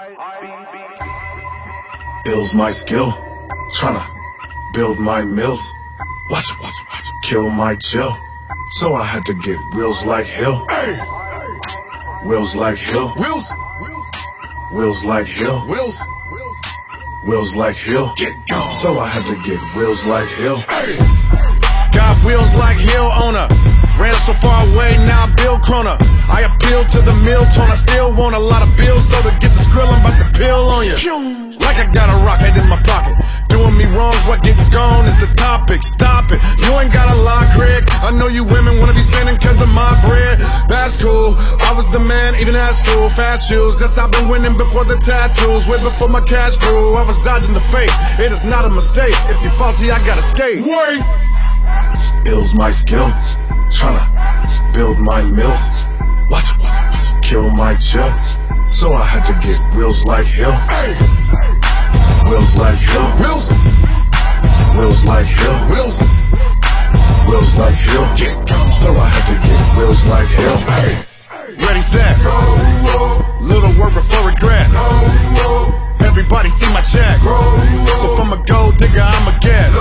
Ills my skill, tryna build my mills. Watch it, kill my chill. So I had to get wheels like Hill. Wheels like Hill. Wheels like Hill. Wheels like Hill. So I had to get wheels like Hill. Got wheels like Hill on her. Ran so far away, now I build Krona. I appeal to the mill tone, I still want a lot of bills. So to get the skrill, I'm about to pill on you. Like I got a rocket in my pocket. Doing me wrongs, what get gone is the topic. Stop it, you ain't got a lot, Craig. I know you women wanna be sinning cause of my bread. That's cool, I was the man even at school. Fast shoes, yes I've been winning before the tattoos. Way before my cash grew, I was dodging the fate. It is not a mistake, if you faulty I gotta skate. Wait! Ills my skill, tryna build my mills. Watch it, kill my chill. So I had to get wheels like Hill. Wheels like Hill. Wheels like Hill. Wheels like Hill. So I had to get wheels like Hill. Ready, set. Little work before regret. Everybody see my check. So from a gold digger, I'm a get.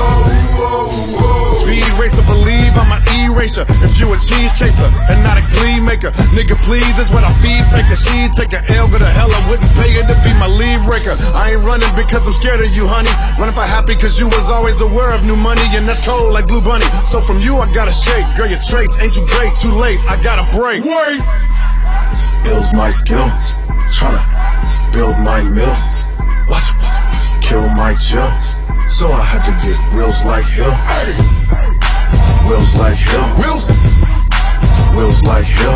Speed racer, believe I'm an eraser. If you a cheese chaser and not a glee maker, nigga please, that's what I feed faker. She take a L, go to hell, I wouldn't pay her to be my lead breaker. I ain't running because I'm scared of you, honey. Running for happy cause you was always aware of new money, and that's cold like Blue Bunny. So from you I gotta shake, girl your traits ain't too great, too late, I gotta break. Wait! Ills my skill, tryna build my mills. Watch it, kill my chill. So I had to get wheels like Hill. Wheels like Hill. Wheels like Hill.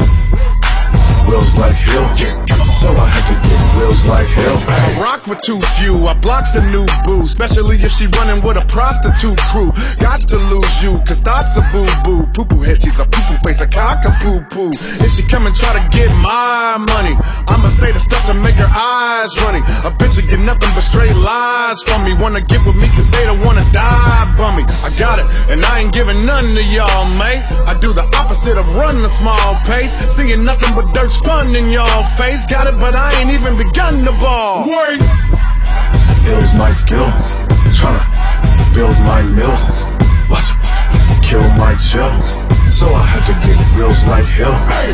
Wheels like Hill. So I had to get wheels like Hill. I rock with too few, I blocks a new boo. Especially if she running with a prostitute crew. Got to lose you, cause thoughts a boo-boo. Poo-poo head, she's a poo-poo face, a cock-a-poo-poo. If she come and try to get my money, I'ma say the stuff to make her eyes running. A bitch will get nothing but straight lies from me. Wanna get with me cause they don't wanna die by me. I got it, and I ain't giving none to y'all, mate. I do the opposite of running a small pace. Seeing nothing but dirt spun in y'all face. Got it, but I ain't even begun the ball. Wait! Ills my skill, tryna build my mills. Watch it, kill my chill. So I had to get wheels like Hill.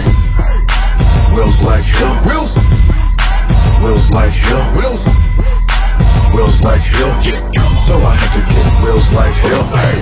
Wheels like Hill. Wheels like Hill. Wheels like Hill. So I had to get wheels like Hill.